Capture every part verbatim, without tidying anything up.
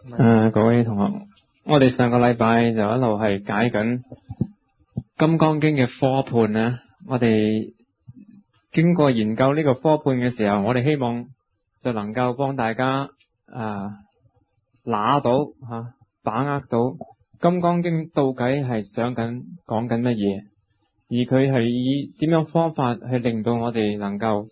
誒、呃，各位同學，我哋上個禮拜就一路係解緊《金剛經》嘅科判啦。我哋經過研究呢個科判嘅時候，我哋希望就能夠幫大家啊拿到吓、啊，把握到《金剛經》到底係想緊講緊乜嘢，而佢係以點樣方法去令到我哋能夠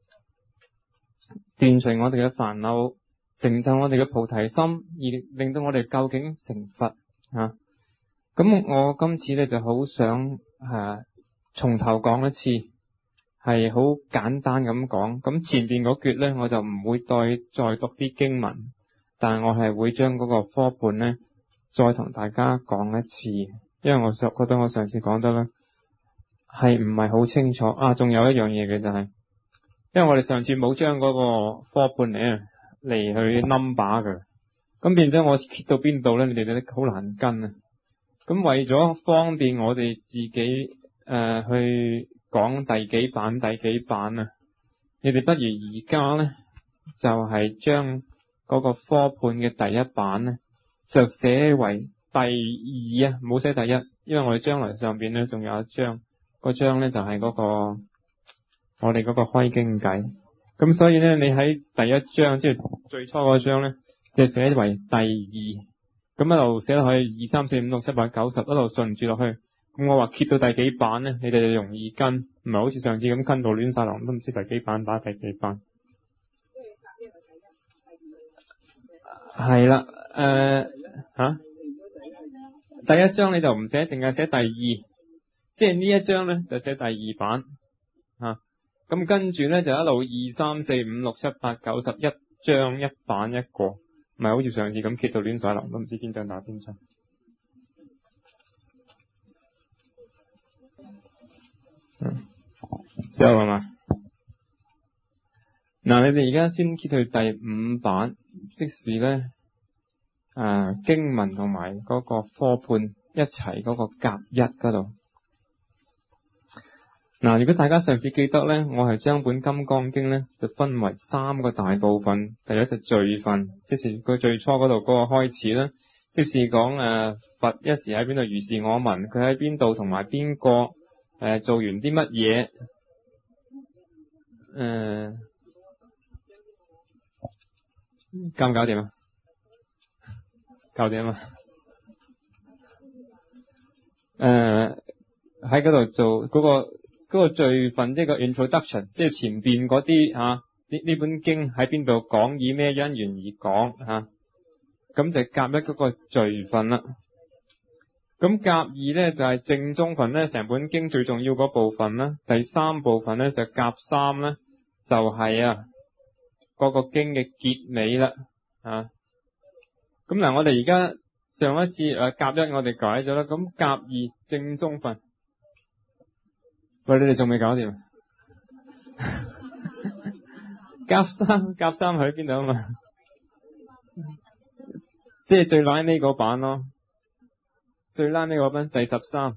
斷除我哋嘅煩惱，成就我哋嘅菩提心，而令到我哋究竟成佛啊。咁我今次咧就好想啊從頭講一次，係好簡單咁講。咁前邊嗰橛咧我就唔會再再讀啲經文，但係我係會將嗰個科判咧再同大家講一次，因為我上覺得我上次講得咧係唔係好清楚啊。仲有一樣嘢嘅就係、是，因為我哋上次冇將嗰個科判嚟嚟去 number 嘅，咁變咗我揭到邊度咧，你哋都好難跟啊。咁為咗方便我哋自己誒、呃、去講第幾版第幾版啊，你哋不如而家咧就係將嗰個科判嘅第一版咧就寫為第二啊，唔好寫第一，因為我哋將來上邊咧仲有一章，嗰章咧就係嗰個我哋嗰個開經偈。咁所以咧，你喺第一章，即係最初嗰章咧，就寫為第二，咁一路寫落去二三四五六七八九十，一路順住落去。咁我話揭到第幾版咧，你哋就容易跟，唔係好似上次咁跟到亂晒龍，都唔知第幾版打第幾版。係啦，誒、呃、吓、啊，第一章你就唔寫，淨係寫第二，即係呢一章咧就寫第二版啊。咁跟住咧就一路二三四五六七八九十，一張一版一個，唔係好似上次咁揭到亂晒龍，都唔知邊張打邊張。嗯，之後係嘛？嗱，你哋而家先揭去第五版，即是咧誒、啊、經文同埋嗰個科判一齊嗰個甲一嗰度。嗱，如果大家上次記得咧，我係將本金剛經咧就分為三個大部分。第一就序分，即是佢最初嗰度嗰個開始啦，即是講誒、呃、佛一時喺邊度如是我聞，佢喺邊度同埋邊個誒做完啲乜嘢誒，搞唔搞掂啊？搞掂啊！誒喺嗰度做嗰、嗰個。嗰個序分即係個 introduction， 即係前邊嗰啲吓，呢、啊、呢本經喺邊度講，以咩因緣而講吓，咁、啊、就甲一嗰個序分啦。咁甲二咧就係、是、正宗分咧，成本經最重要嗰部分啦。第三部分咧就甲三咧就係、是、啊嗰、那個經嘅結尾啦啊。咁嗱，我哋而家上一次誒、啊、甲一我哋解咗啦，咁甲二正宗分。喂，你哋仲未搞掂？甲三，甲三喺邊度啊嘛？即係最拉尾嗰版咯，最拉尾嗰版第十三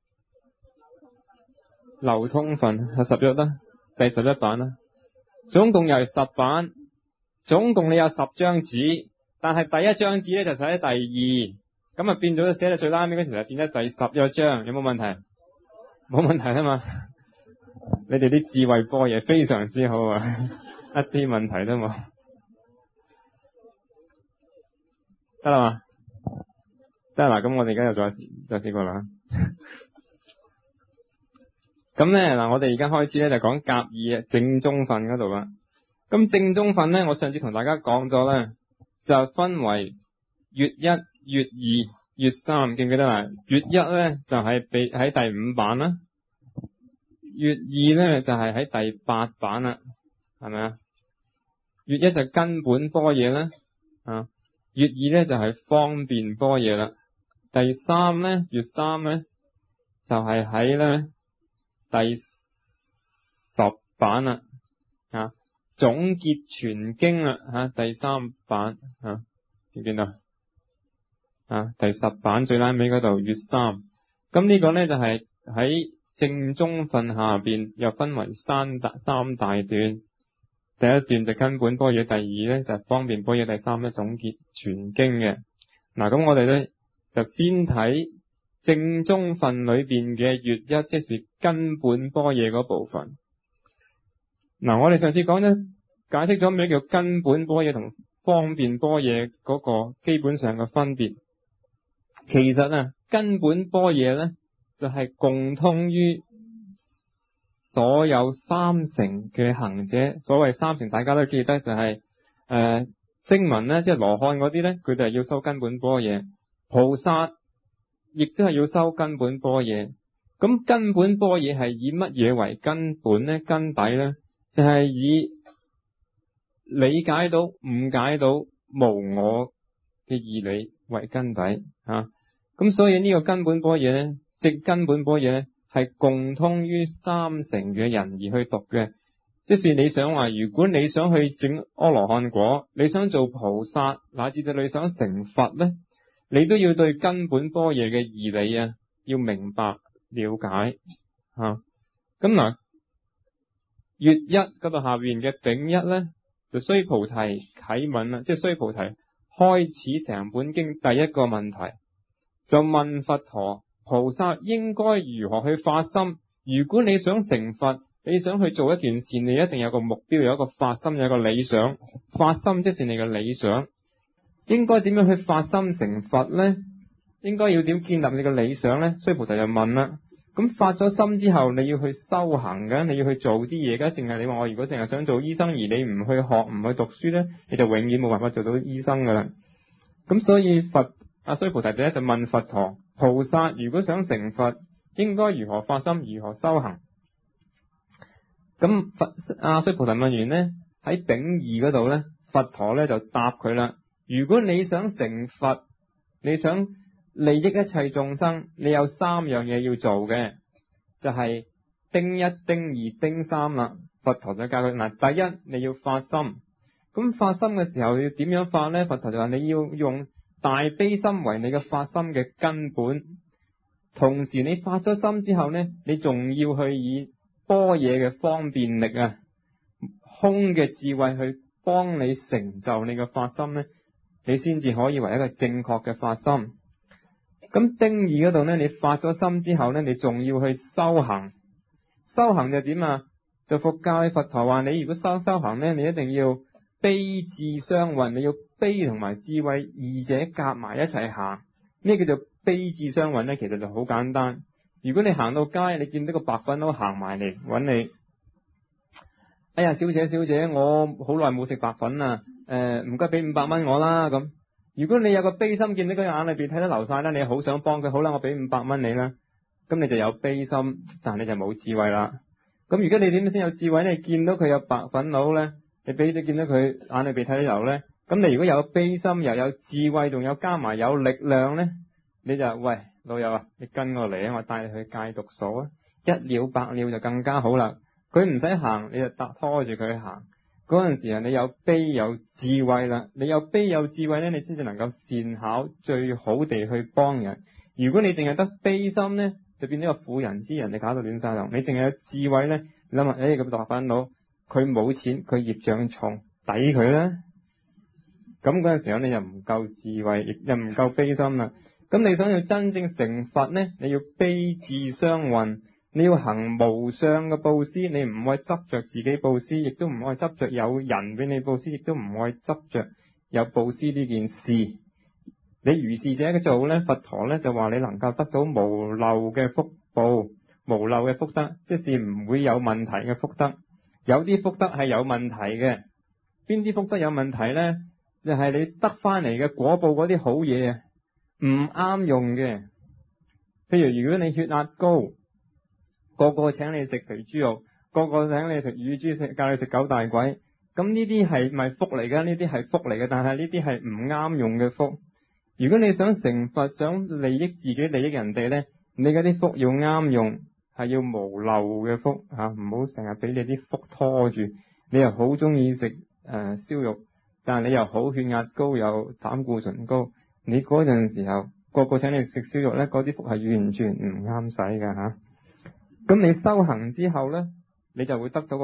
流通分係十一啦，第十一版啦，總共又係十版，總共你有十張紙，但係第一張紙咧就寫喺第二，咁啊變咗寫到最拉尾嗰條就變咗第十一張，有冇問題？冇問題啊嘛，你哋啲智慧波嘢非常之好啊，一啲問題都冇，得啦嘛，得啦，咁我哋而家又再再試過啦。咁咧嗱，我哋而家開始咧就講甲二正宗分嗰度啦。咁正宗分咧，我上次同大家講咗咧，就分為乙一、乙二。乙三記唔記得啦？乙一咧就係被喺第五版啦，乙二咧就係、是、喺第八版啦，係咪啊？乙一就根本般若啦，啊，乙二咧就係、是、方便般若啦，第三咧乙三咧就係喺咧第十版啦，啊，總結全經啦，吓、啊、第三版啊，見唔見到？啊，第十版最拉尾嗰度乙三，咁呢個咧就係、是、喺正宗分下邊又分為三大三大段， 第一段就根本般若，第二咧就係方便般若，第三咧總結全經嘅。嗱，咁我哋咧就先睇正宗分裏邊嘅乙一，即是根本般若嗰部分。嗱，我哋上次講咧解釋咗咩叫根本般若同方便般若嗰個基本上嘅分別。其實啊，根本般若咧就係、是、共通於所有三乘嘅行者。所謂三乘大家都記得就係、是、誒，聲聞咧，即係羅漢嗰啲咧，佢哋係要修根本般若，菩薩亦都係要修根本般若。咁根本般若係以乜嘢為根本咧？根底咧就係、是、以理解到、誤解到無我嘅義理為根底啊。咁所以呢個根本般若咧，即根本般若咧，係共通於三乘嘅人而去讀嘅。即使你想話，如果你想去整阿羅漢果，你想做菩薩，乃至到你想成佛咧，你都要對根本般若嘅義理啊，要明白了解吓。咁、啊、嗱，乙一嗰度下邊嘅丙一咧，就須菩提啟問啦，即係須菩提開始成本經第一個問題，就問佛陀：菩薩應該如何去發心？如果你想成佛，你想去做一件事，你一定有個目標，有一個發心，有一個理想。發心即是你嘅理想，應該點樣去發心成佛呢？應該要點建立你嘅理想呢？須菩提就問啦。咁發咗心之後，你要去修行嘅，你要去做啲嘢嘅。淨係你話我如果淨係想做醫生，而你唔去學唔去讀書呢，你就永遠冇辦法做到醫生噶啦。咁所以佛阿須菩提第一就問佛陀：菩薩如果想成佛，應該如何發心，如何修行？咁佛阿須菩提問完呢，喺丙二嗰度呢，佛陀呢就答佢啦：如果你想成佛，你想利益一切眾生，你有三樣嘢要做嘅，就係、是、丁一、丁二、丁三啦。佛陀就教佢嗱，第一你要發心。咁發心嘅時候要點樣發呢？佛陀就話你要用大悲心為你嘅發心嘅根本，同時你發咗心之後呢，你仲要去以般若嘅方便力啊，空嘅智慧去幫你成就你嘅發心呢，你先至可以為一個正確嘅發心。咁丁二嗰度呢，你發咗心之後呢，你仲要去修行。修行就點啊？就佛教你佛陀話你如果修修行呢，你一定要悲智雙運，你要悲同埋智慧二者夾埋一齊行。咩叫做悲智雙運呢？其實就好簡單。如果你行到街，你見到個白粉佬行埋嚟揾你，哎呀，小姐小姐，我好耐冇食白粉啦，誒唔該俾五百蚊我啦咁。如果你有個悲心，見到佢眼裏邊睇得流晒啦，你好想幫佢，好啦，我俾五百蚊你啦，咁你就有悲心，但你就冇智慧啦。咁如果你點先有智慧呢？你見到佢有白粉佬呢，你俾你見到佢眼裏邊睇得流呢，咁你如果有悲心又有智慧，仲有加埋有力量呢，你就喂老友啊，你跟我嚟啊，我帶你去戒毒所啊，一了百了就更加好啦。佢唔使行，你就拖住佢行。嗰陣時啊，你有悲有智慧啦，你有悲有智慧呢，你先至能夠善巧最好地去幫人。如果你淨係得悲心呢，就變咗個婦人之仁，你搞到亂晒龍。你淨係有智慧呢，你諗下，誒咁白粉佬，佢冇錢，佢業障重，抵佢啦。咁嗰陣時候你又唔夠智慧，亦又唔夠悲心啦。咁你想要真正成佛呢，你要悲智雙運，你要行無相嘅布施，你唔可以執着自己布施，亦都唔可以執着有人俾你布施，亦都唔可以執着有布施呢件事。你如是者嘅做呢，佛陀呢就話你能夠得到無漏嘅福報，無漏嘅福德，即是唔會有問題嘅福德。有啲福德係有問題嘅，邊啲福德有問題呢？就係、是、你得翻嚟嘅果報嗰啲好嘢啊，唔啱用嘅。譬如如果你血壓高，個個請你食肥豬肉，個個請你食乳豬，食教你食九大簋，咁呢啲係咪福嚟㗎？呢啲係福嚟嘅，但係呢啲係唔啱用嘅福。如果你想成佛，想利益自己、利益人哋呢，你嗰啲福要啱用，係要無漏嘅福吓，唔好成日俾你啲福拖住。你又好中意食誒燒肉，但係你又好血壓高，又膽固醇高，你嗰陣時候個個請你食燒肉呢，嗰啲福係完全唔啱使㗎吓。咁你修行之後呢，你就會得到個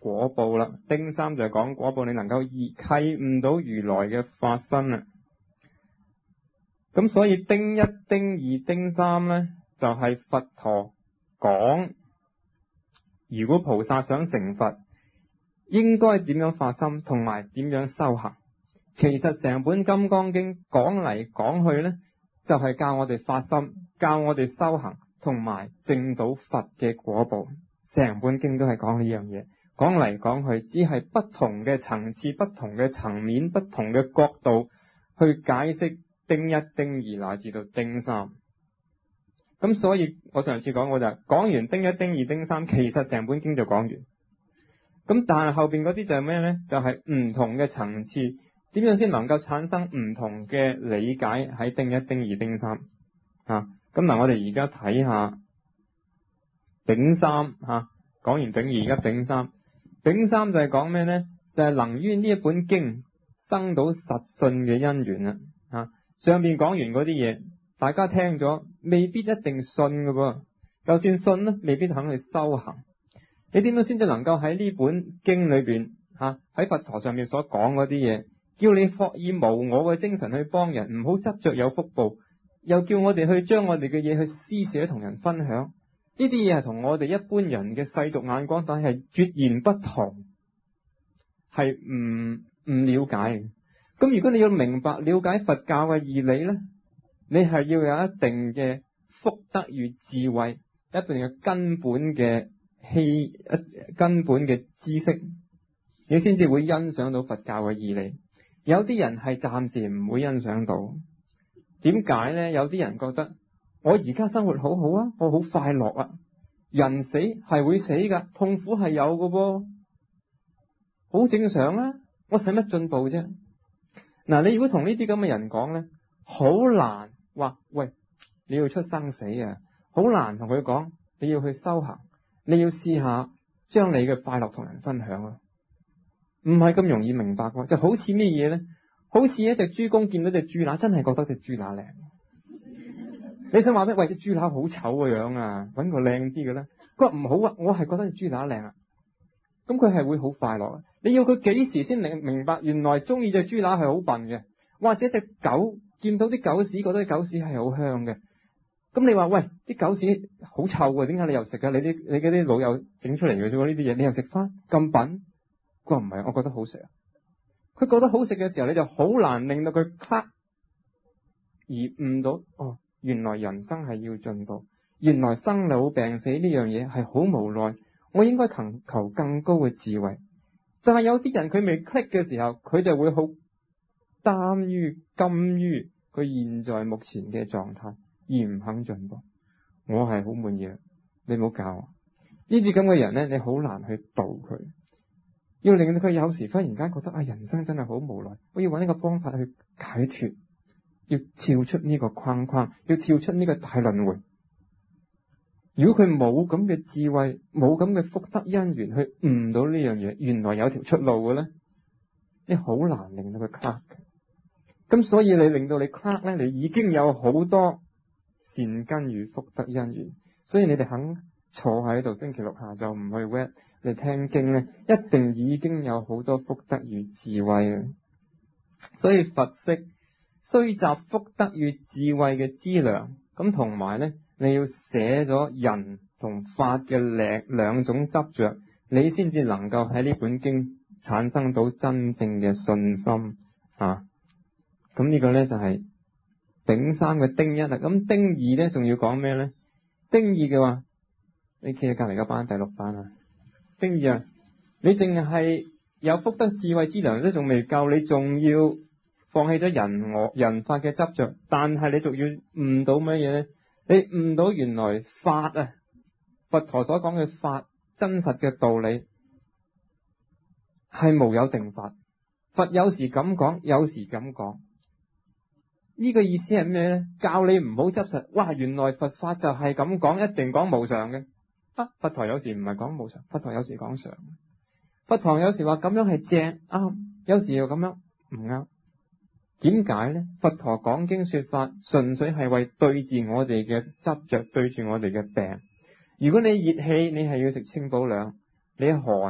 果報啦。丁三就係講果報，你能夠契悟到如來嘅法身啦。咁所以丁一、丁二、丁三呢，就係、是、佛陀講，如果菩薩想成佛，應該點樣發心，同埋點樣修行。其實成本金剛經講嚟講去呢，就係、是、教我哋發心，教我哋修行，同埋證到佛嘅果報。成本經都係講呢樣嘢，講嚟講去只係不同嘅層次、不同嘅層面、不同嘅角度去解釋丁一、丁二乃至到丁三。咁所以我上次講過就係講完丁一、丁二、丁三，其實成本經就講完。咁但係後邊嗰啲就係咩呢？就係、是、唔同嘅層次，點樣先能夠產生唔同嘅理解喺丁一、丁二、丁三啊？咁嗱，我哋而家睇下丙三吓，講完丙二，而家丙三。丙三就係講咩呢？就係、是、能於呢一本經生到實信嘅因緣啦。啊，上邊講完嗰啲嘢，大家聽咗未必一定信噶噃，就算信咧，未必肯去修行。你點樣先至能夠喺呢本經裏邊吓，喺佛陀上面所講嗰啲嘢，叫你學以無我嘅精神去幫人，唔好執着有福報，又叫我哋去將我哋嘅嘢去施捨同人分享。呢啲嘢係同我哋一般人嘅世俗眼光但係截然不同，係唔唔了解嘅。咁如果你要明白了解佛教嘅義理呢，你係要有一定嘅福德與智慧，一定嘅根本嘅氣一根本嘅知識，你先至會欣賞到佛教嘅義理。有啲人係暫時唔會欣賞到，點解呢？有啲人覺得我而家生活好好啊，我好快樂啊，人死係會死噶，痛苦係有噶噃，好正常啊，我使乜進步啫？嗱，你如果同呢啲咁嘅人講呢，好難話喂，你要出生死啊，好難同佢講你要去修行，你要試下將你嘅快樂同人分享啊，唔係咁容易明白嘅。就好似咩嘢呢？好似一隻豬公見到隻豬乸，真係覺得隻豬乸靚。你想話咩？喂，隻豬乸好醜個樣啊，搵個靚啲嘅咧。佢話唔好啊，我係覺得隻豬乸靚啊。咁佢係會好快樂啊。你要佢幾時先明明白原來中意隻豬乸係好笨嘅，或者隻狗見到啲狗屎覺得啲狗屎係好香嘅。咁你話喂，啲狗屎好臭嘅，點解你又食啊？你啲你嗰啲老友整出嚟嘅啫喎，呢啲嘢你又食翻咁笨？佢話唔係，我覺得好食啊。佢覺得好食嘅時候，你就好難令到佢咔而悟到哦，原來人生係要進步，原來生老病死呢樣嘢係好無奈，我應該求求更高嘅智慧。但係有啲人佢未 click 嘅時候，佢就會好擔於甘於佢現在目前嘅狀態，而唔肯進步。我係好滿意，你唔好教我呢啲咁嘅人呢，你好難去度佢，要令到佢有時忽然間覺得啊，人生真係好無奈，我要揾一個方法去解脫，要跳出呢個框框，要跳出呢個大輪迴。如果佢冇咁嘅智慧，冇咁嘅福德因緣去悟到呢樣嘢，原來有條出路嘅咧，你好難令到佢 clap 嘅。咁所以你令到你 clap 咧，你已經有好多善根與福德因緣，所以你哋肯坐喺度星期六下晝唔去 wet 你聽經咧，一定已經有好多福德與智慧嘅。所以佛識雖集福德與智慧嘅資糧，咁同埋咧，你要捨咗人同法嘅兩兩種執着，你先至能夠喺呢本經產生到真正嘅信心啊！咁呢個咧就係、是、丙三嘅丁一啦。咁丁二咧仲要講咩咧？丁二嘅話，你企喺隔籬嗰班第六班啊。丁二啊，你淨係有福德智慧資糧都仲未夠，你仲要放棄咗人我人法嘅執着，但係你仲要悟到乜嘢咧？你悟到原來法啊，佛陀所講嘅法真實嘅道理係無有定法，佛有時咁講，有時咁講。呢個意思係咩呢？教你唔好執實。哇，原來佛法就係咁講，一定講無常嘅。啊，佛陀有時唔係講無常，佛陀有時講常。佛陀有時話咁樣係正啱，有時又咁樣唔啱。點解呢？佛陀講經說法，純粹係為對治我哋嘅執着，對住我哋嘅病。如果你熱氣，你係要食清補涼；你寒，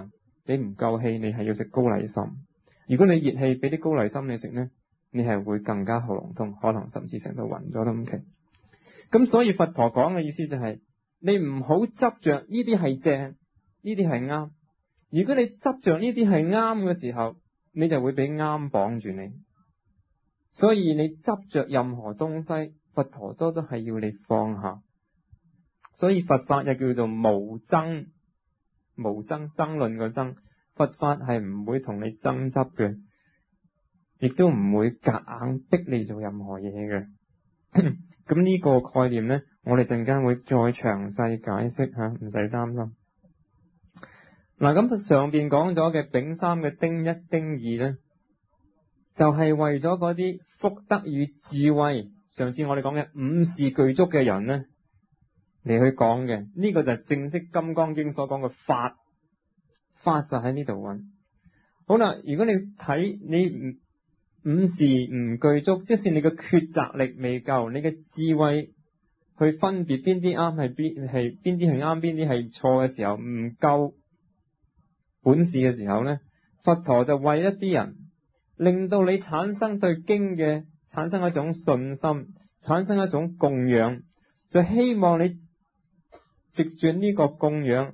你唔夠氣，你係要食高麗參。如果你熱氣俾啲高麗參你食呢，你係會更加喉嚨痛，可能甚至成到暈咗都唔奇。咁所以佛陀講嘅意思就係、是，你唔好執着呢啲係正，呢啲係啱。如果你執着呢啲係啱嘅時候，你就會俾啱綁住你。所以你執着任何東西，佛陀都都係要你放下。所以佛法又叫做無爭，無爭爭論個爭，佛法係唔會同你爭執嘅，亦都唔會夾硬逼你做任何嘢嘅。咁呢個概念呢，我哋陣間會再詳細解釋吓，唔使擔心。嗱，咁上邊講咗嘅丙三嘅丁一丁二呢，就係、是、為咗嗰啲福德與智慧，上次我哋講嘅五事具足嘅人呢嚟去講嘅。呢、這個就係正式金剛經所講嘅法，法就喺呢度揾。好啦，如果你睇你五事唔具足，即是你嘅抉擇力未夠，你嘅智慧去分別邊啲啱係邊係邊啲係啱，邊啲係錯嘅時候唔夠本事嘅時候呢，佛陀就為一啲人，令到你產生對經嘅產生一種信心，產生一種供養，就希望你藉住呢個供養，誒、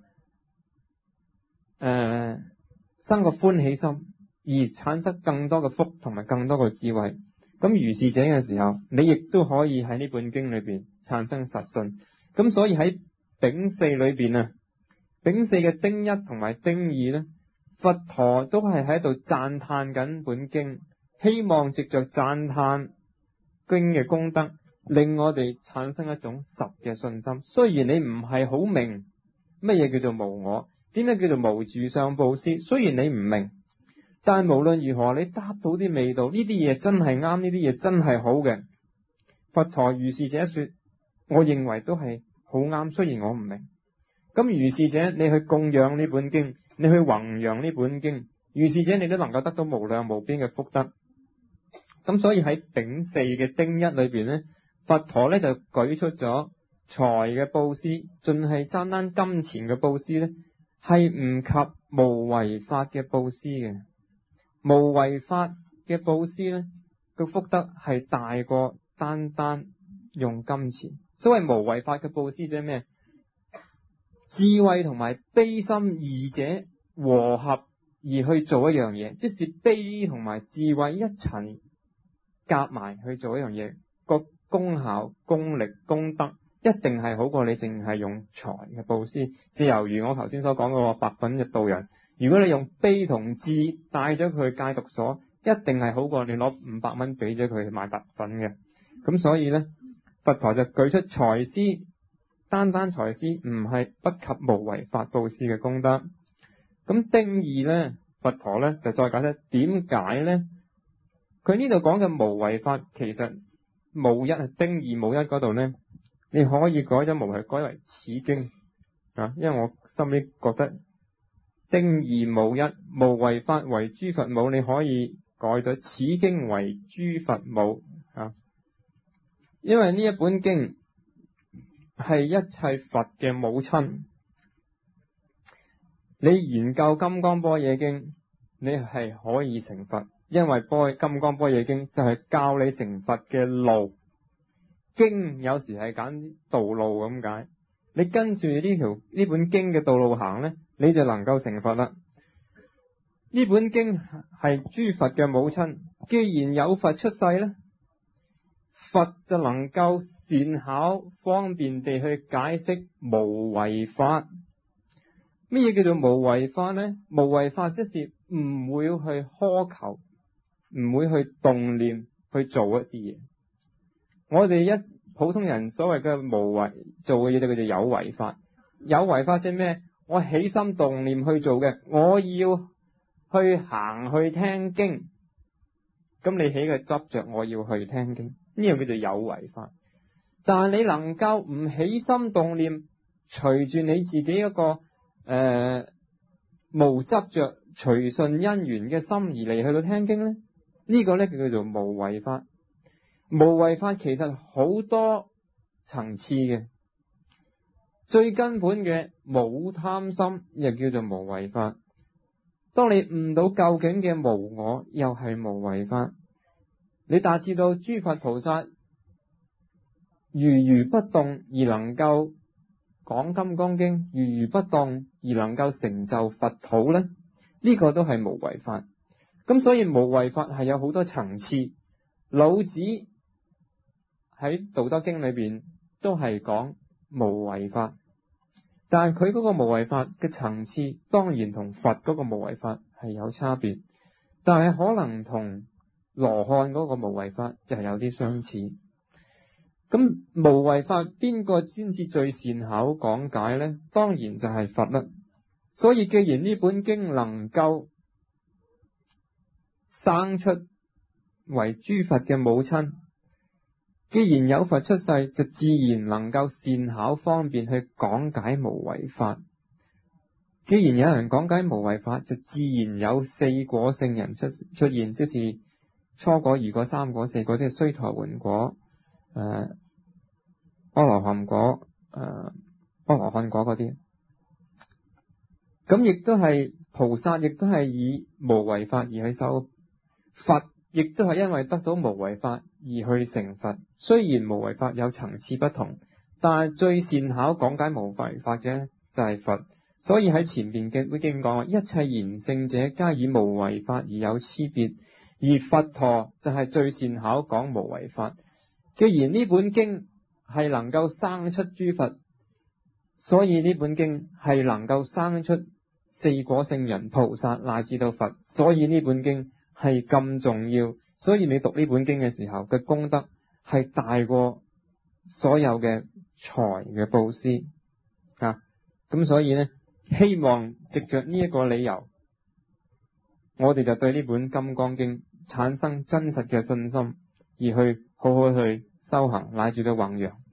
呃，生個歡喜心，而產生更多嘅福同埋更多嘅智慧。咁如是者嘅時候，你亦都可以喺呢本經裏邊產生實信。咁所以喺丙四裏邊啊，丙四嘅丁一同埋丁二呢，佛陀都係喺度讚嘆緊本經，希望藉着讚嘆經嘅功德，令我哋產生一種實嘅信心。雖然你唔係好明乜嘢叫做無我，點解叫做無住相布施，雖然你唔明，但係無論如何，你得到啲味道，呢啲嘢真係啱，呢啲嘢真係好嘅。佛陀如是者說，我認為都係好啱，雖然我唔明。咁如是者，你去供養呢本經，你去弘揚呢本經，如是者你都能夠得到無量無邊嘅福德。咁所以喺丙四嘅丁一裏邊呢，佛陀呢就舉出咗財嘅布施，盡係單單金錢嘅布施呢，係唔及無為法嘅布施嘅。無為法嘅布施呢，個福德係大過單單用金錢。所謂無為法嘅布施即係咩？智慧同埋悲心二者和合而去做一樣嘢，即是悲同埋智慧一齊夾埋去做一樣嘢，個功效、功力、功德一定係好過你淨係用財嘅布施。即係猶如我頭先所講嗰個白粉嘅道人，如果你用悲同智帶咗佢去戒毒所，一定係好過你攞五百蚊俾咗佢買白粉嘅。咁所以呢，佛陀就舉出財施，單單財施唔係不及無為法布施嘅功德。咁丁二呢，佛陀呢就再解釋點解呢？佢呢度講嘅無為法，其實無一係丁二無一嗰度呢，你可以改咗無為改為此經啊，因為我心裏覺得丁二無一，無為法為諸佛母，你可以改咗此經為諸佛母啊，因為呢一本經係一切佛嘅母親。你研究金剛般若經，你係可以成佛，因為般金剛般若經就係教你成佛嘅路。經有時係揀道路咁解，你跟住呢條呢本經嘅道路行呢，你就能夠成佛啦。呢本經係諸佛嘅母親，既然有佛出世呢，佛就能夠善巧方便地去解釋無為法。乜嘢叫做無為法呢？無為法即是唔會去苛求，唔會去動念去做一啲嘢。我哋一普通人所謂嘅無為做嘅嘢就叫做有為法。有為法即係咩？我起心動念去做嘅，我要去行去聽經。咁你起個執着，我要去聽經，呢樣叫做有為法。但係你能夠唔起心動念，隨住你自己一個誒、呃，無執着隨順因緣嘅心而嚟去到聽經呢，呢、這個呢就叫做無為法。無為法其實好多層次嘅，最根本嘅冇貪心又叫做無為法， 當你悟到究竟嘅無我，又係無為法，你達至到諸佛菩薩如如不動而能夠講金剛經，如如不動而能夠成就佛土呢，呢個都係無為法。咁所以無為法係有好多層次。老子喺道德經裏邊都係講無為法，但係佢嗰個無為法嘅層次當然同佛嗰個無為法係有差別，但係可能同羅漢嗰個無為法又有啲相似。咁無為法邊個先至最善巧講解呢？當然就係佛啦。所以既然呢本經能夠生出為諸佛嘅母親，既然有佛出世，就自然能夠善巧方便去講解無為法。既然有人講解無為法，就自然有四果聖人出出現，即是初果、二果、三果、四果，即係須陀洹果、誒、呃、阿羅漢果、誒、呃、阿羅漢果嗰啲。咁亦都係菩薩，亦都係以無為法而去修佛，亦都係因為得到無為法而去成佛。雖然無為法有層次不同，但係最善巧講解無為法嘅就係佛。所以喺前邊嘅經講話，一切賢聖者皆以無為法而有差別，而佛陀就係最善巧講無為法。既然呢本經係能夠生出諸佛，所以呢本經係能夠生出四果聖人、菩薩乃至到佛，所以呢本經係咁重要。所以你讀呢本經嘅時候嘅功德係大過所有嘅財嘅布施啊！咁所以呢，希望藉着呢一個理由，我哋就對呢本金剛經產生真實嘅信心，而去好好去修行乃至到弘揚。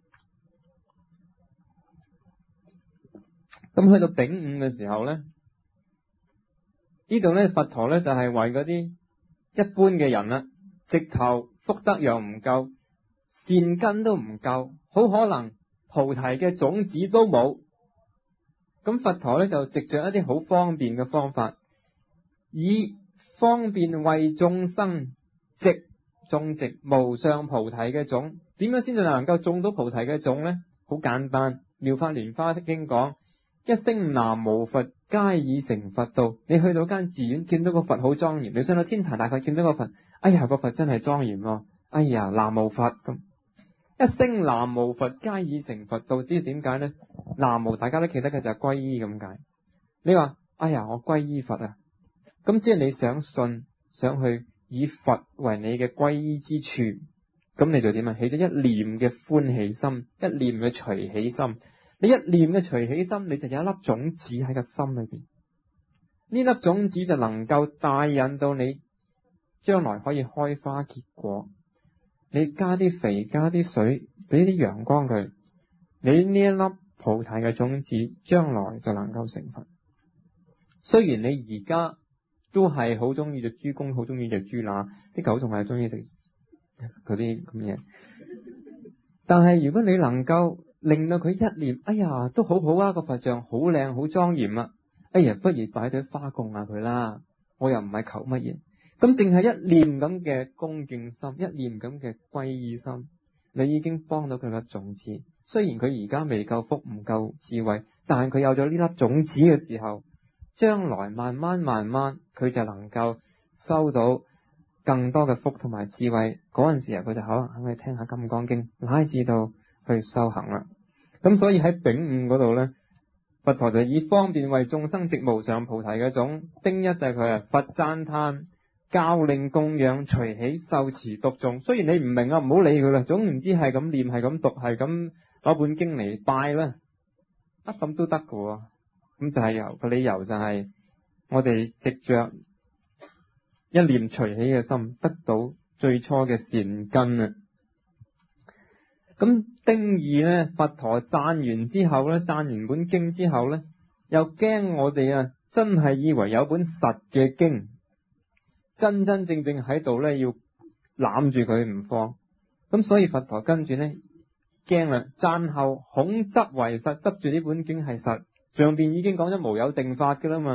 咁去到丙午嘅時候呢，呢度呢，佛陀呢就係為嗰啲一般嘅人啦，直頭福德又唔夠，善根都唔夠，好可能菩提嘅種子都冇。咁佛陀咧就藉着一啲好方便嘅方法，以方便為眾生植種植無上菩提嘅種。點樣先至能夠種到菩提嘅種呢？好簡單，妙法蓮華經講：一聲南無佛，皆已成佛道。你去到間寺院見到個佛好莊嚴，你上到天壇大佛見到個佛，哎呀個佛真係莊嚴咯，哎呀南無佛咁。一聲南無佛，皆已成佛道。知道點解呢？南無大家都記得嘅就係皈依咁解。你話哎呀我皈依佛啊，咁即係你想信，想去以佛為你嘅皈依之處，咁你就點啊？起咗一念嘅歡喜心，一念嘅隨喜心。你一念嘅隨喜心，你就有一粒種子喺個心裏邊。呢粒種子就能夠帶引到你將來可以開花結果。你加啲肥，加啲水，俾啲陽光佢，你呢一粒菩提嘅種子將來就能夠成佛。雖然你而家都係好中意隻豬公，好中意隻豬乸，啲狗仲係中意食嗰啲咁嘢，但係如果你能夠令到佢一念，哎呀都好好啊，個佛像好靚好莊嚴啊，哎呀不如擺朵花供下佢啦，我又唔係求乜嘢。咁淨係一念咁嘅恭敬心，一念咁嘅皈依心，你已經幫到佢粒種子。雖然佢而家未夠福，唔夠智慧，但係佢有咗呢粒種子嘅時候，將來慢慢慢慢佢就能夠收到更多嘅福同埋智慧。嗰陣時候佢就可能肯去聽下金剛經，乃至到去修行啦。咁所以喺丙午嗰度呢，佛陀就以方便為眾生植無上菩提嘅種。丁一就係佢啊，佛讚歎教令供養隨喜受持讀誦。雖然你唔明啊，唔好理佢啦，總唔知係咁念係咁讀係咁攞本經嚟拜啦，啊咁都得㗎喎。咁就係由個理由就係我哋藉着一念隨喜嘅心，得到最初嘅善根啊。咁丁二呢，佛陀讚完之後呢，讚完本經之後呢，又驚我哋啊真係以為有本實嘅經，真真正正喺度呢，要攬住佢唔放。咁所以佛陀跟住呢，驚啦，讚後恐執為實，執住呢本經係實，上邊已經講咗無有定法噶啦嘛。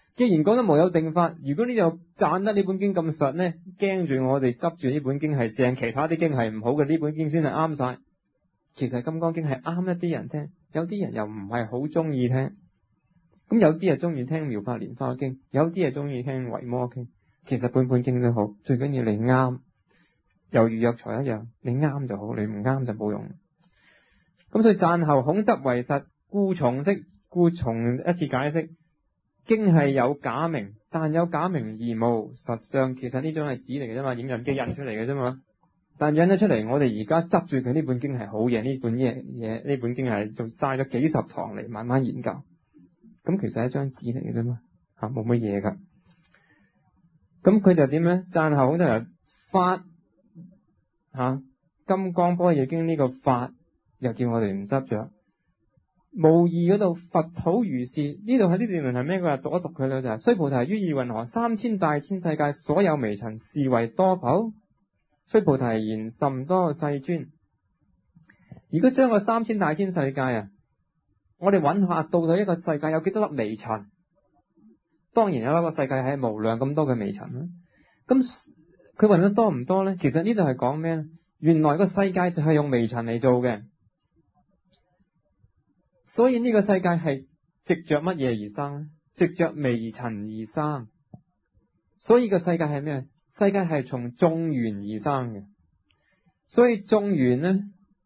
既然講得無有定法，如果呢度讚得呢本經咁實呢，驚住我哋執住呢本經係正，其他啲經係唔好嘅，呢本經先係啱晒。其實金剛經係啱一啲人聽，有啲人又唔係好中意聽。咁有啲係中意聽妙法蓮花經，有啲係中意聽維摩經。其實本本經都好，最緊要你啱。猶如藥材一樣，你啱就好，你唔啱就冇用。咁所以讚後恐執為實，故重釋，故重一次解釋。經係有假名，但有假名而無實相。其實呢張係紙嚟嘅啫嘛，影印機印出嚟嘅啫嘛。但印咗出嚟，我哋而家執住佢呢本經係好嘢，呢本嘢嘢呢本經係仲嘥咗幾十堂嚟慢慢研究。咁其實係一張紙嚟嘅啫嘛，吓冇乜嘢噶。咁佢就點咧？讚後恐就係法吓，金剛般若經呢個法又叫我哋唔執着。無義嗰度佛土如是，呢度喺呢段文係咩？佢話讀一讀佢咧就係、是：須菩提於意云何？三千大千世界所有微塵，是為多否？須菩提言甚多世尊。如果將個三千大千世界啊，我哋揾下到底一個世界有幾多粒微塵？當然有一個世界係無量咁多嘅微塵啦。咁佢問得多唔多咧？其實呢度係講咩咧？原來個世界就係用微塵嚟做嘅。所以呢個世界係藉着乜嘢而生咧？藉着微塵而生。所以個世界係咩？世界係從眾緣而生嘅。所以眾緣呢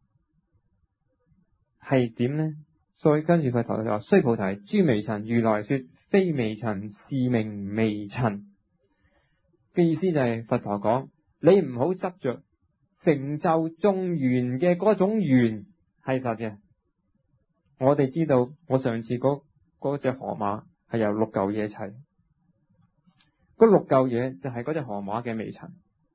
係點呢？所以跟住佛陀就話：須菩提，諸微塵如來說，非微塵，是名微塵。嘅意思就係佛陀講，你唔好執着成就眾緣嘅嗰種緣係實嘅。我哋知道，我上次嗰嗰隻河馬係由六嚿嘢砌，嗰六嚿嘢就係嗰隻河馬嘅微塵。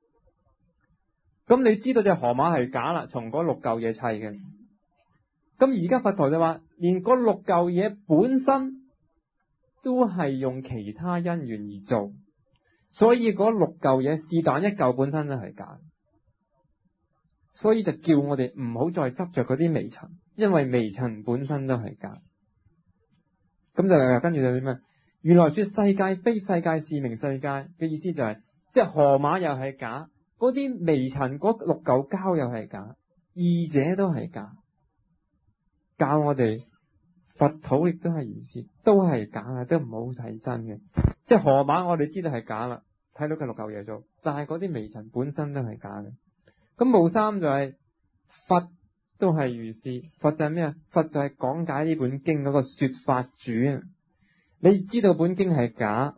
咁你知道隻河馬係假啦，從嗰六嚿嘢砌嘅。咁而家佛陀就話，連嗰六嚿嘢本身都係用其他因緣而做，所以嗰六嚿嘢是但一嚿本身都係假。所以就叫我哋唔好再執着嗰啲微塵，因為微塵本身都係假。咁就跟住就點啊？如來說世界非世界，是名世界嘅意思就係、是，即係河馬又係假，嗰啲微塵嗰六嚿膠又係假，二者都係假。教我哋佛土亦都係如是，都係假嘅，都唔好睇真嘅。即係河馬我哋知道係假啦，睇到佢六嚿嘢做，但係嗰啲微塵本身都係假嘅。咁無三就係、是、佛都係如是，佛就係咩啊？佛就係講解呢本經嗰個說法主啊！你知道本經係假，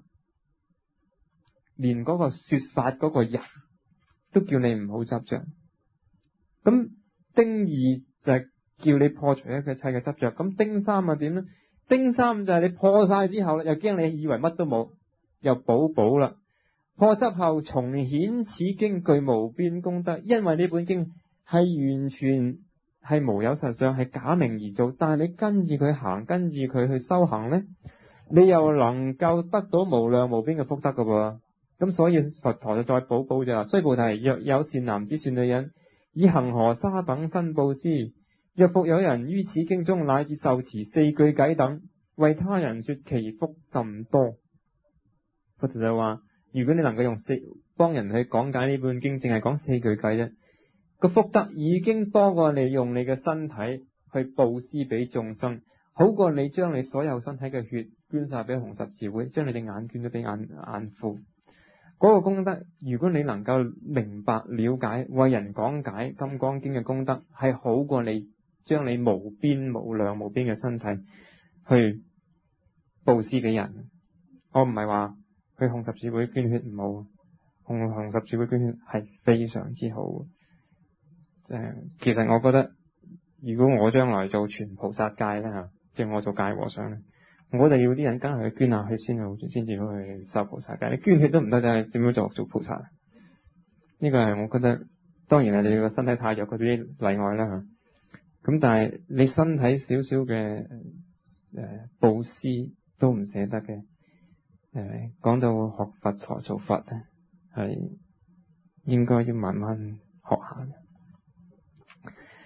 連嗰個說法嗰個人都叫你唔好執着。咁丁二就係叫你破除一切嘅執着。咁丁三啊點咧？丁三就係你破晒之後又驚你以為乜都冇，又補補啦。破執後重顯此經具無邊功德，因為呢本經係完全係無有實相，係假名而做。但係你跟住佢行，跟住佢去修行呢，你又能夠得到無量無邊嘅福德噶噃。咁所以佛陀就再補補就話：須菩提，若有善男子善女人，以恒河沙等身布施，若復有人於此經中乃至受持四句偈等，為他人說，其福甚多。佛陀就話：如果你能夠用四幫人去講解呢本經，淨係講四句偈啫，個福德已經多過你用你嘅身體去布施俾眾生，好過你將你所有身體嘅血捐晒俾紅十字會，將你哋眼捐咗俾眼眼庫。嗰個功德，如果你能夠明白了解，為人講解金剛經嘅功德，係好過你將你無邊無量無邊嘅身體去布施俾人。我唔係話去紅十字會捐血唔好，紅紅十字會捐血係非常之好。即係其實我覺得，如果我將來做全菩薩戒咧吓，即係我做戒和尚咧，我哋要啲人梗係去捐下血先好，先至去受菩薩戒。你捐血都唔得，就係點樣做做菩薩？呢個係我覺得，當然係你個身體太弱嗰啲例外啦吓。咁但係你身體少少嘅誒布施都唔捨得嘅。誒，講到學佛陀做佛咧，係應該要慢慢學下嘅。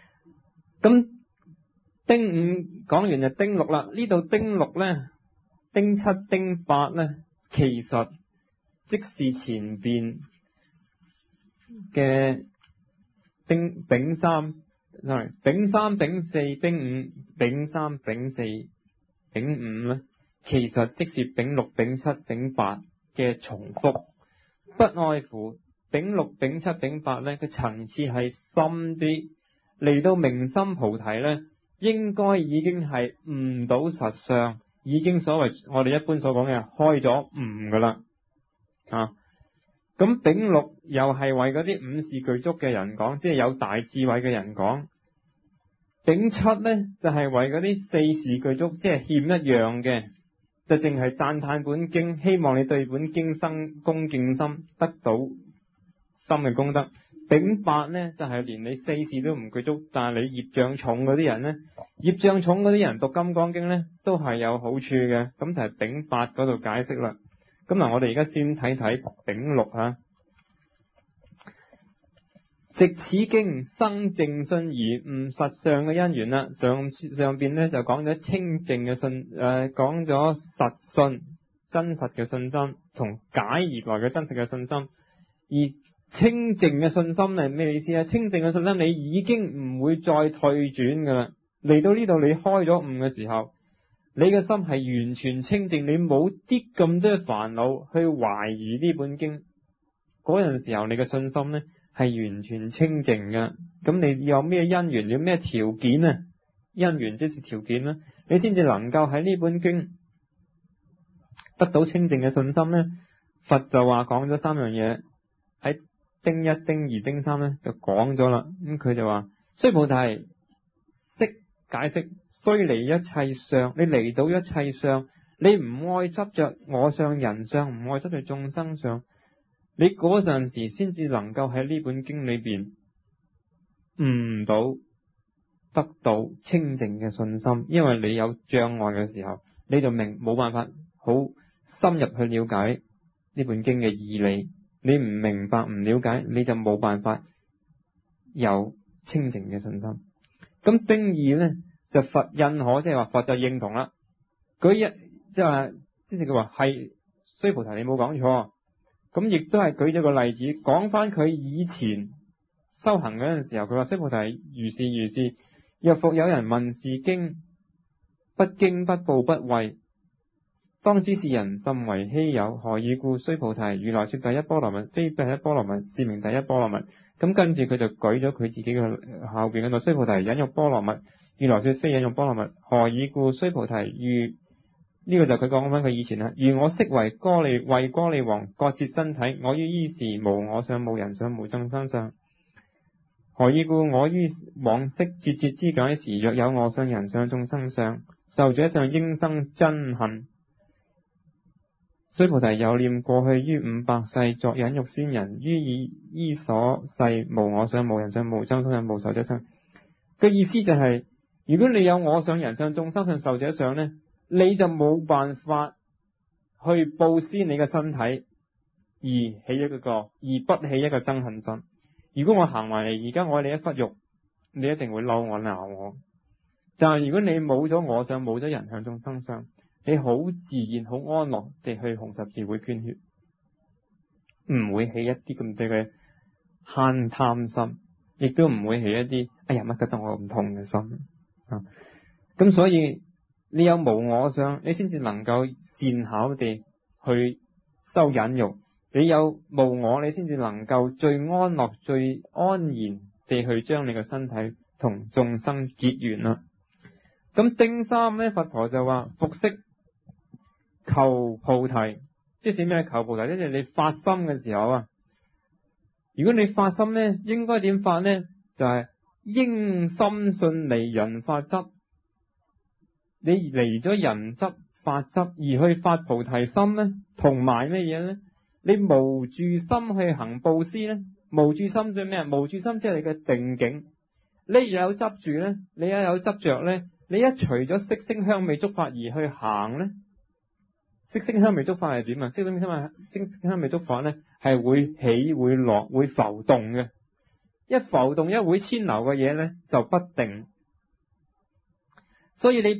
咁丁五講完就丁六啦，呢度丁六咧， 丁七丁八咧，其實即是前邊嘅丁丙三 ，sorry， 丙三丙四丙五丙三丙四丙五咧，其實即是丙六丙七丙八嘅重複，不外乎丙六丙七丙八咧嘅層次係深啲，嚟到明心菩提咧，應該已經係悟到實相，已經所謂我哋一般所講嘅開咗悟噶啦啊。咁丙六又係為嗰啲五事具足嘅人講，即係有大智慧嘅人講。丙七咧就係、是、為嗰啲四事具足，即係欠一樣嘅，就淨係讚歎本經，希望你對本經生恭敬心，得到心嘅功德。丙八咧就係、是、連你四事都唔具足，但係你業障重嗰啲人咧，業障重嗰啲人讀金剛經咧都係有好處嘅，咁就係丙八嗰度解釋啦。咁嗱，我哋而家先睇睇丙六吓。藉此經生淨信而悟實相嘅因緣啦。上上邊咧就講咗清淨嘅信，誒講咗實信真實嘅信心同解而來嘅真實嘅信心。而清淨嘅信心係咩意思啊？清淨嘅信心你已經唔會再退轉噶啦。嚟到呢度你開咗悟嘅時候，你嘅心係完全清淨，你冇啲咁多煩惱去懷疑呢本經。嗰陣時候你嘅信心咧係完全清淨嘅。咁你有咩因緣，有咩條件啊？因緣即是條件啦，你先至能夠喺呢本經得到清淨嘅信心咧。佛就話講咗三樣嘢，喺丁一、丁二、丁三咧就講咗啦。咁佢就話：須菩提，識解釋，雖離一切相，你離到一切相，你唔愛執着我相、人相，唔愛執着眾生相，你嗰陣時先至能夠喺呢本經裏邊悟到得到清淨嘅信心。因為你有障礙嘅時候，你就明冇辦法好深入去了解呢本經嘅義理。你唔明白唔了解，你就冇辦法有清淨嘅信心。咁丁二咧就佛認可，即係話佛就認同啦。佢一即係話，即係佢話係須菩提，你冇講錯。咁亦都係舉咗個例子，講翻佢以前修行嗰陣時候，佢話須菩提如是如是。若復有人問是經，不經不怖不畏，當知是人甚為稀有。何以故？須菩提，如來說第一波羅蜜，非第一波羅蜜，是名第一波羅蜜。咁跟住佢就舉咗佢自己嘅後邊嗰度，須菩提忍辱波羅蜜，如來說非忍辱波羅蜜。何以故？須菩提，如呢、這個就佢講翻佢以前啦。如我昔為歌利為歌利王割截身體，我於伊時無我相、無人相、無眾生相。何以故？我於往昔節節之解時，若有我相、人相、眾生相，受者相應生憎恨。須菩提，有念過去於五百世作忍辱仙人，於以依所世無我相、無人相、無眾生相、無受者相。嘅意思就係、是，如果你有我相、人相、眾生相、受者相呢，你就冇辦法去布施你嘅身體，而起一個而不起一個憎恨心。如果我行埋嚟，而家我哋一忽肉，你一定會嬲我鬧我。但係如果你冇咗我相，冇咗人相、眾生相，你好自然、好安樂地去紅十字會捐血，唔會起一啲咁多嘅慳貪心，亦都唔會起一啲哎呀乜得我咁痛嘅心啊。咁所以你有無我相，你先至能夠善巧地去修忍辱；你有無我，你先至能夠最安樂、最安然地去將你嘅身體同眾生結緣啦。咁丁三咧，佛陀就話復識求菩提，即係咩？求菩提，即係你發心嘅時候啊。如果你發心咧，應該點發咧？就係、是、應深信離人法執。你離咗人執、法執而去發菩提心咧，同埋咩嘢咧？你無住心去行布施咧，無住心即係咩？無住心即係你嘅定境。你有執住咧，你又有執着咧，你一除咗色聲香味觸法而去行咧，色聲香味觸法係點啊？色聲香味聲香味觸法咧係會起會落會浮動嘅，一浮動一會遷流嘅嘢咧就不定。所以你不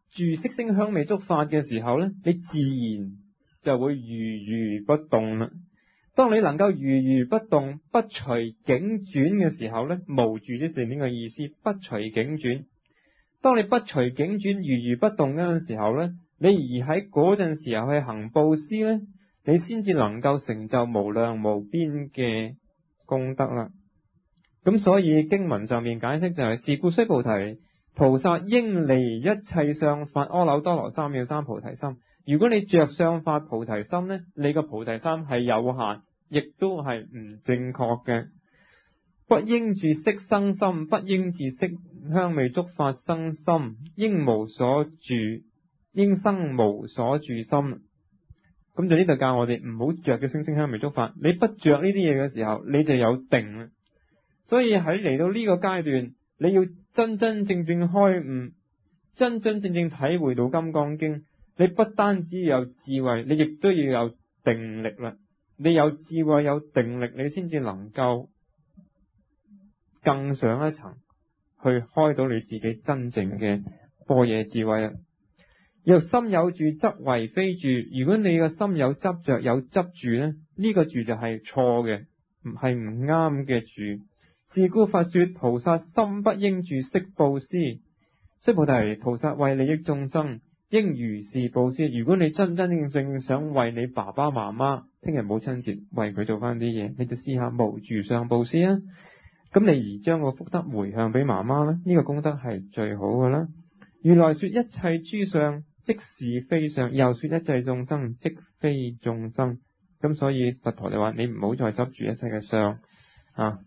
住色聲香味觸法嘅時候咧，你自然就會如如不動啦。當你能夠如如不動，不隨境轉嘅時候咧，無住即是呢個意思，不隨境轉。當你不隨境轉，如如不動嗰陣時候咧，你而喺嗰陣時候去行布施咧，你先至能夠成就無量無邊嘅功德啦。咁所以經文上面解釋就係、是：是故須菩提，菩薩應離一切相法，阿耨多羅三藐三菩提心。如果你着相法菩提心咧，你個菩提心係有限，亦都係唔正確嘅。不應住色生心，不應住色香味觸法生心，應無所住，應生無所住心。咁就呢度教我哋唔好着嘅聲聲香味觸法。你不着呢啲嘢嘅時候，你就有定啦。所以喺嚟到呢個階段，你要真真正正開悟，真真正正體會到《金剛經》。你不單止有智慧，你亦都要有定力啦。你有智慧有定力，你先至能夠更上一層，去開到你自己真正嘅般若智慧啊！若心有住，則為非住。如果你個心有執着有執住咧，呢個住就係錯嘅，唔係唔啱嘅住。是故佛說，菩薩心不應住色布施。須菩提，菩薩為利益眾生，應如是布施。如果你真真正正想為你爸爸媽媽聽日母親節為佢做翻啲嘢，你就試下無住相布施啊！咁你而將個福德回向俾媽媽咧，呢、這個功德係最好噶啦。如來說一切諸相，即是非相；又說一切眾生，即非眾生。咁所以佛陀就話你唔好再執住一切嘅相啊。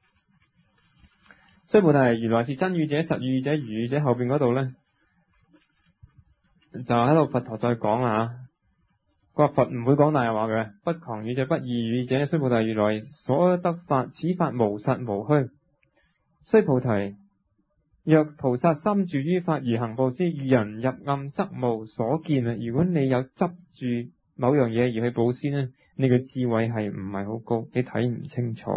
須菩提，如來是真語者、實語者、如語者。後邊嗰度咧，就喺度佛陀再講啦吓。佢話佛唔會講大話嘅，不誑語者、不異語者。須菩提，如來所得法，此法無實無虛。須菩提，若菩薩心住於法而行布施，遇人入暗則無所見啊！如果你有執住某樣嘢而去布施呢，你嘅智慧係唔係好高，你睇唔清楚。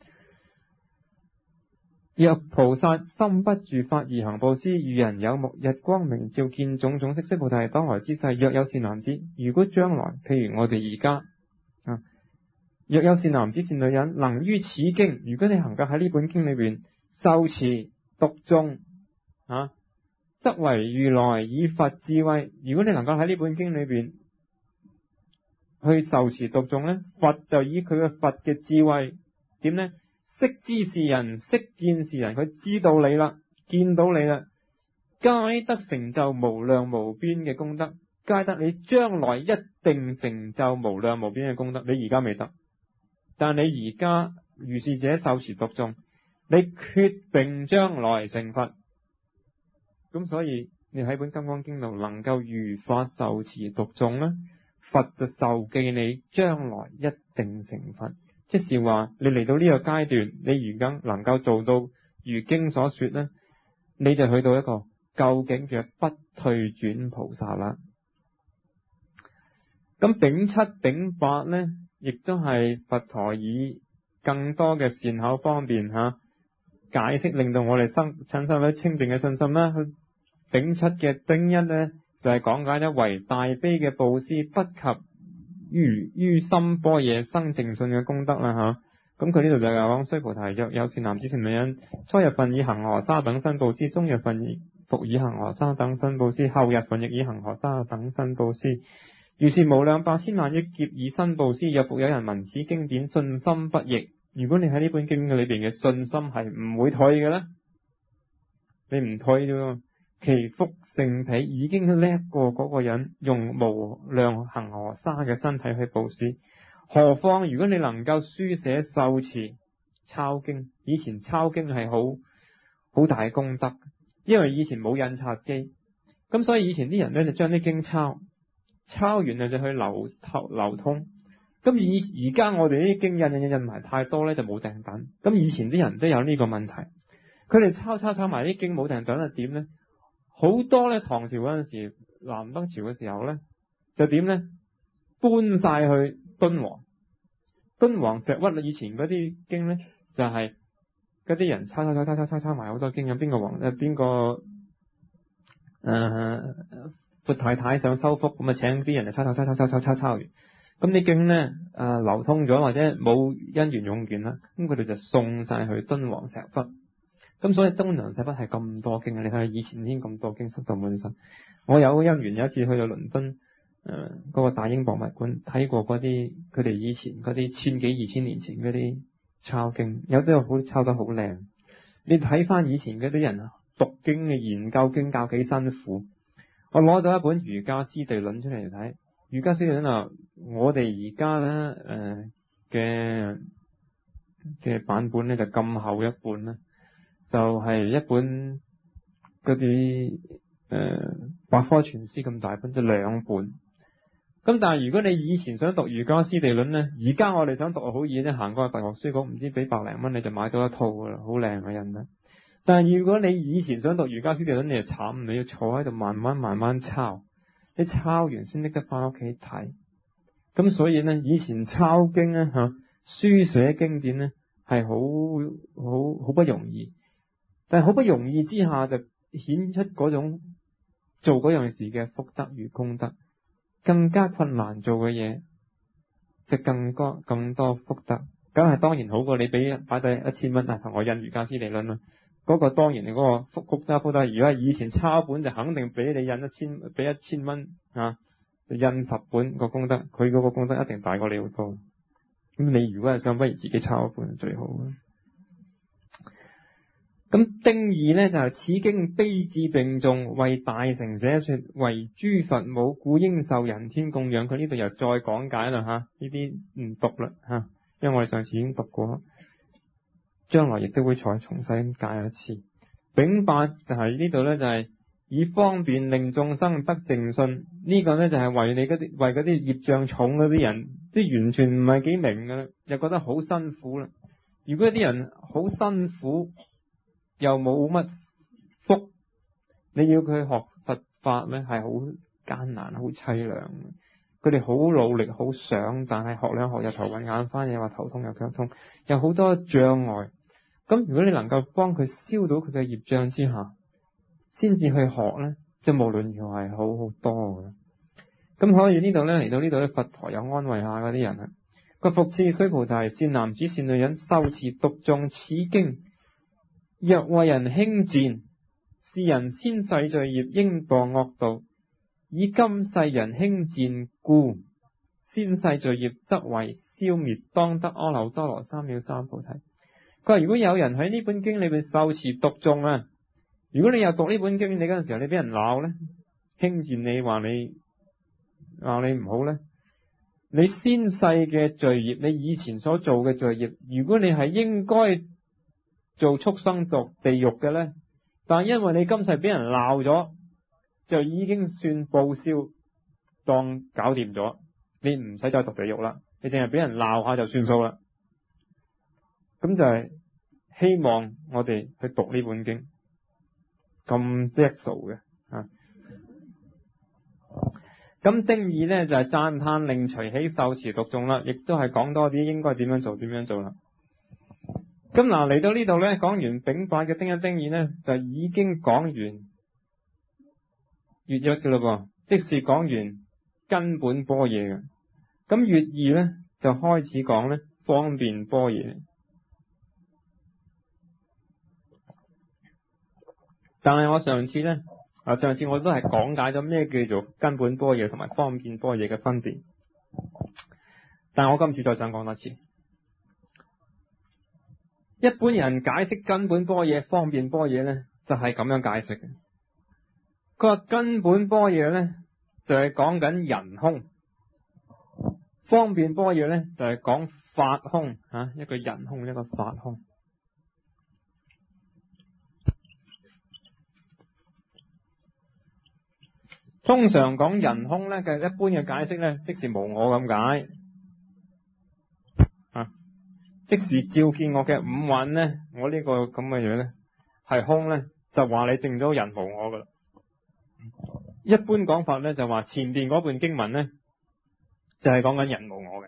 若菩薩心不住法而行布施，遇人有目日光明照，見種種色。須菩提，當來之世，若有善男子，如果將來，譬如我哋而家啊，若有善男子善女人，能於此經，如果你能夠喺呢本經裏邊受持讀誦啊，則為如來以佛智慧。如果你能夠喺呢本經裏邊去受持讀誦呢，佛就以佢嘅佛嘅智慧點呢？識知是人，識見是人，佢知道你啦，見到你啦，皆得成就無量無邊嘅功德，皆得你將來一定成就無量無邊嘅功德。你而家未得，但你而家如是者受持讀誦，你決定將來成佛。咁所以你喺本金剛經度能夠如法受持讀誦呢，佛就授記你將來一定成佛。即是話你嚟到呢個階段，你如今能夠做到如經所說呢，你就去到一個究竟嘅不退轉菩薩啦。咁丙七丙八呢，亦都係佛陀以更多嘅善巧方便吓、啊、解釋，令到我哋生產生咗清淨嘅信心啦。丙七嘅丁一呢，就係、是、講解咗為大悲嘅布施不及於於心般若生淨信嘅功德啦吓。咁佢呢度就係講，須菩提，若有善男子善女人，初日份以恒河沙等身布施，中日份復以恒河沙等身布施，後日份亦以恒河沙等身布施，如是無量百千萬億劫以身布施。若復有人聞此經典，信心不逆。如果你喺呢本經嘅裏邊嘅信心係唔會退嘅咧，你唔退啫，其福勝彼，已經叻過嗰個人用無量恒河沙嘅身體去布施。何況如果你能夠書寫受持抄經，以前抄經係好好大功德，因為以前冇印刷機，咁所以以前啲人咧就將啲經抄抄完啊就去流透流通。咁以而家我哋啲經印印印印埋太多咧就冇訂等。咁以前啲人都有呢個問題，佢哋抄抄抄埋啲經冇訂等係點咧？好多咧，唐朝嗰陣時，南北朝嘅時候咧，就點咧？搬晒去敦煌，敦煌石窟以前嗰啲經咧，就係嗰啲人抄抄抄抄抄抄抄埋好多經，有邊個皇誒邊個誒闊太太想修福，咁啊請啲人嚟抄抄抄抄抄抄抄抄完，咁啲經咧誒流通咗或者冇因緣用完啦，咁佢哋就送晒去敦煌石窟。咁所以敦煌石窟係咁多經啊！你睇下以前已經咁多經塞到滿身。我有因緣有一次去到倫敦誒嗰、呃那個大英博物館睇過嗰啲佢哋以前嗰啲千幾二千年前嗰啲抄經，有啲好抄得好靚。你睇翻以前嗰啲人讀經嘅研究經教幾辛苦。我攞咗一本《瑜伽師地論》出嚟睇，《瑜伽師地論》啊，我哋而家咧誒嘅嘅版本咧就咁厚一本啦。就係一本嗰啲誒百科全書咁大本，就兩本。咁但係如果你以前想讀瑜伽師地論咧，而家我哋想讀好易啫，行過去大學書局，唔知俾百零蚊你就買到一套噶啦，好靚嘅印得。但係如果你以前想讀瑜伽師地論，你就慘，你要坐喺度慢慢慢慢抄，你抄完先拎得翻屋企睇。咁所以咧，以前抄經咧吓，書寫經典咧係好好好不容易。但係好不容易之下，就顯出嗰種做嗰樣事嘅福德與功德。更加困難做嘅嘢，就更多更多福德。梗係當然好過你俾擺低一千蚊啊，同我印瑜伽師地論啦。嗰、那個當然你嗰個福福德福德。如果係以前抄本就肯定俾你印一千，俾一千蚊啊，印十本個功德，佢嗰個功德一定大過你好多。咁你如果係想，不如自己抄一本最好。咁丁二咧就係、是、此經悲智並重，為大成者說，為諸佛母，故應受人天供養。佢呢度又再講解啦吓，呢啲唔讀啦吓，因為我哋上次已經讀過，將來亦都會再重新解一次。丙八就係呢度咧就係、是、以方便令眾生得淨信，呢、這個咧就係、是、為你嗰啲為嗰啲業障重嗰啲人，啲完全唔係幾明噶啦，又覺得好辛苦啦。如果啲人好辛苦，又冇乜福，你要佢學佛法咧，係好艱難、好淒涼。佢哋好努力、好想，但係學兩學又頭暈眼花，又話頭痛又腳痛，有好多障礙。咁如果你能夠幫佢消到佢嘅業障之下，先至去學咧，即係無論如何係好好多嘅。咁可以呢度咧嚟到呢度咧，佛陀有安慰下嗰啲人啊。個復次須菩提，善男子善女人，受持讀誦此經。若為人輕賤，是人先世罪業，應墮惡道。以今世人輕賤故，先世罪業則為消滅，當得阿耨多羅三藐三菩提。佢話如果有人喺呢本經裏邊受持讀誦啊，如果你又讀呢本經，你嗰陣時候你俾人鬧咧，輕賤你話你話你唔好咧，你先世嘅罪業，你以前所做嘅罪業，如果你係應該做畜生墮地獄嘅咧，但係因為你今世俾人鬧咗，就已經算報銷，當搞掂咗，你唔使再讀地獄啦，你淨係俾人鬧下就算數啦。咁就係希望我哋去讀呢本經，咁質素嘅啊。咁丁二咧就係、是、讚歎令隨喜受持讀誦啦，亦都係講多啲應該點樣做點樣做啦。咁嗱嚟到呢度咧，講完丙八嘅丁一丁二咧，就已經講完月一嘅咯噃，即是講完根本般若嘅。咁月二咧就開始講咧方便般若。但係我上次咧，啊上次我都係講解咗咩叫做根本般若同埋方便般若嘅分別。但係我今次再想講多次。一般人解釋根本般若、方便般若咧，就係、是、咁樣解釋嘅。佢話根本般若咧就係講緊人空，方便般若咧就係、是、講法空吓、啊，一個人空，一個法空。通常講人空咧嘅一般嘅解釋咧，即是無我咁解。即時照見我嘅五蘊咧，我呢個咁嘅樣咧係空咧，就話你證咗人無我噶啦。一般講法咧就話前邊嗰段經文咧就係講緊人無我嘅，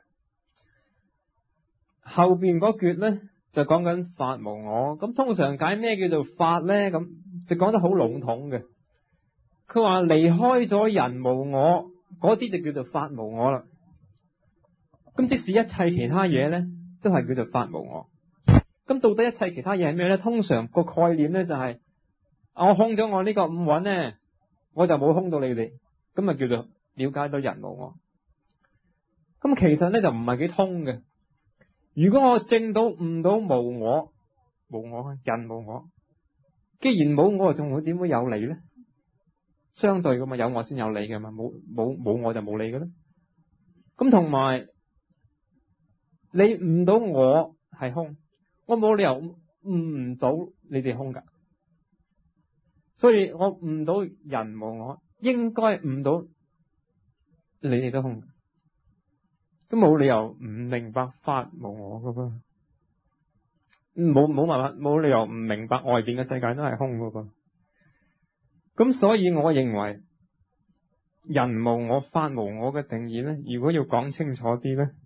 後邊嗰橛咧就講緊法無我。咁通常解咩叫做法咧？咁就講得好籠統嘅。 佢話離開咗人無我，嗰啲就叫做法無我啦。咁即使一切其他嘢咧，都係叫做法無我。咁到底一切其他嘢係咩咧？通常個概念咧就係、是、我空咗我呢個五蘊咧，我就冇空到你哋，咁啊叫做了解到人無我。咁其實咧就唔係幾通嘅。如果我證到悟到無我，無我人無我，既然冇我，仲會點會有你咧？相對噶嘛，有我先有你噶嘛，冇冇冇我就冇你噶啦。咁同埋你悟到我係空，我冇理由悟唔到你哋空噶。所以我悟到人無我，應該悟到你哋都空，都冇理由唔明白法無我噶噃。冇冇辦法，冇理由唔明白外邊嘅世界都係空噶噃。咁所以我認為人無我法無我嘅定義咧，如果要講清楚啲咧，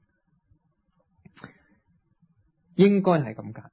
應該係咁解。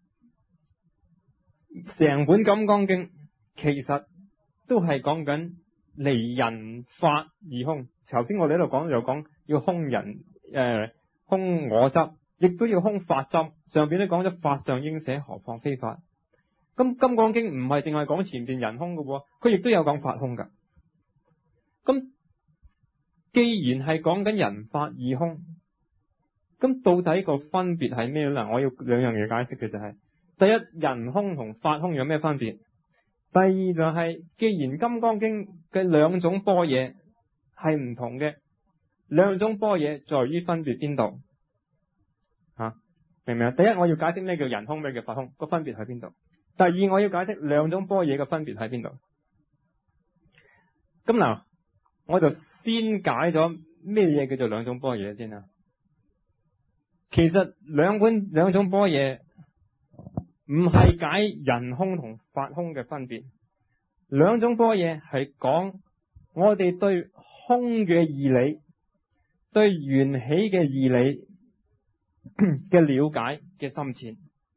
成本金剛經其實都係講緊離人法而空。頭先我哋喺度講就講要空人誒、呃、空我執，亦都要空法執。上邊都講咗法上應捨，何況非法。咁金剛經唔係淨係講前邊人空嘅，佢亦都有講法空噶。咁既然係講緊人法二空，咁到底個分別係咩咧？我要兩樣嘢解釋嘅就係、是，第一，人空同法空有咩分別？第二就係、是，既然金剛經嘅兩種般若係唔同嘅，兩種般若在於分別邊度？吓、啊，明唔明啊？第一，我要解釋咩叫人空，咩叫法空，個分別喺邊度？第二，我要解釋兩種般若嘅分別喺邊度。咁嗱，我就先解咗咩嘢叫做兩種般若先啦。其實兩本兩種般若唔係解人空同法空嘅分別，兩種般若係講我哋對空嘅義理、對緣起嘅義理嘅了解嘅深淺。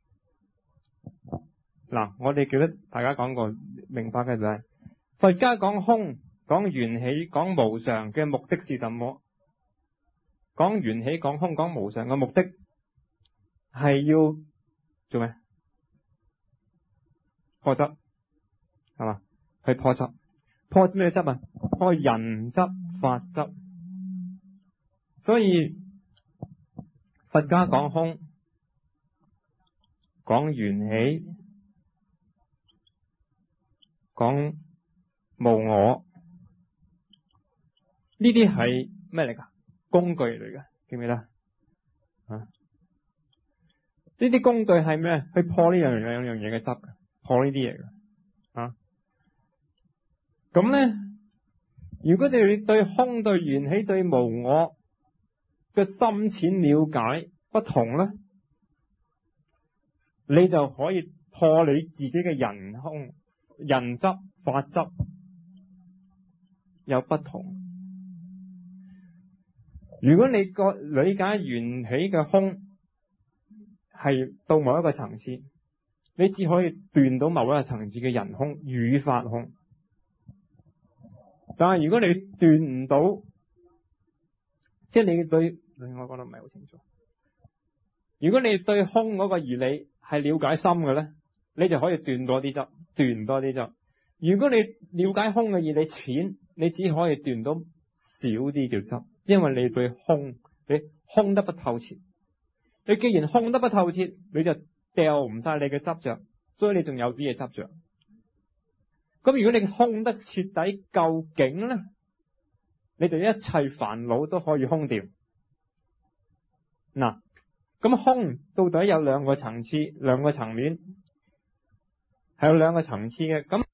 嗱，我哋記得大家講過明白嘅就係、是、佛家講空、講緣起、講無常嘅目的是什麼？講緣起、講空、講無常嘅目的係要做咩？破執，係嘛？去破執，破咩執啊？破人執、法執。所以佛家講空、講緣起、講無我，呢啲係咩嚟噶？工具嚟噶，記唔記得啊？呢啲工具係咩？去破呢樣兩樣嘢嘅執，破呢啲嘢嘅啊。咁咧，如果你對空、對緣起、對無我嘅深淺了解不同咧，你就可以破你自己嘅人空、人執、法執有不同。如果你個理解緣起嘅空係到某一個層次，你只可以斷到某一個層次嘅人空與法空。但係如果你斷唔到，即係你對，我講得唔係好清楚。如果你對空嗰個義理係了解深嘅咧，你就可以斷多啲執，斷多啲執。如果你了解空嘅義理淺，你只可以斷到少啲叫執。因為你對空，你空得不透徹。你既然空得不透徹，你就掉唔晒你嘅執着，所以你仲有啲嘢執着。咁如果你空得徹底究竟咧，你就一切煩惱都可以空掉。嗱，咁空到底有兩個層次，兩個層面，係有兩個層次嘅。咁